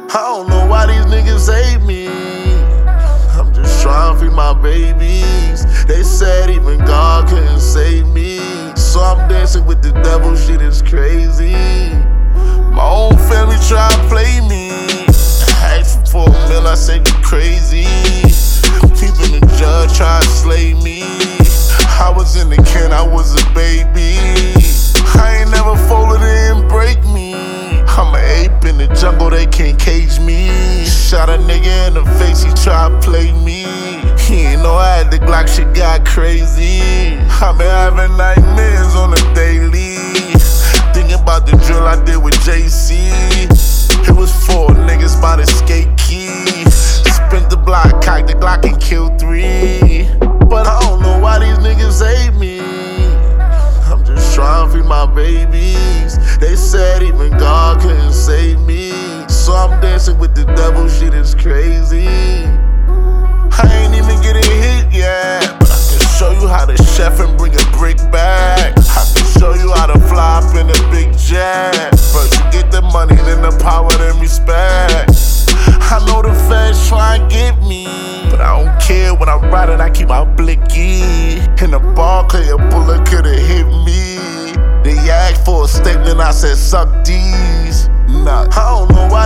I don't know why these niggas hate me. I'm just trying to feed my babies. They said even God couldn't save me. So I'm dancing with the devil, shit is crazy. My own family try to play me. Asked for a meal, I said you crazy. Even the judge tried to slay me. I was in the can, I was a baby. I ain't never folded, it didn't break me. I'm an ape in the jungle, they can't cage me. Shot a nigga in the face, he tried to play me. He ain't know I had the Glock, shit got crazy. I've been having nightmares on the daily. Thinking about the drill I did with JC. It was 4 niggas by the skate key. Spent the block, cocked the Glock and killed 3. But I don't know why these niggas hate me. I'm just trying to feed my babies. They said even God couldn't save me. So I'm dancing with the devil, shit is crazy. I ain't even getting hit yet, but I can show you how to chef and bring a brick back. I can show you how to fly up in a big jet. First you get the money, then the power, then respect. I know the feds try and get me, but I don't care. When I'm riding, I keep my blicky. In the ball, cause your bullet could've hit me. They asked for a statement, I said suck these nuts. I don't know why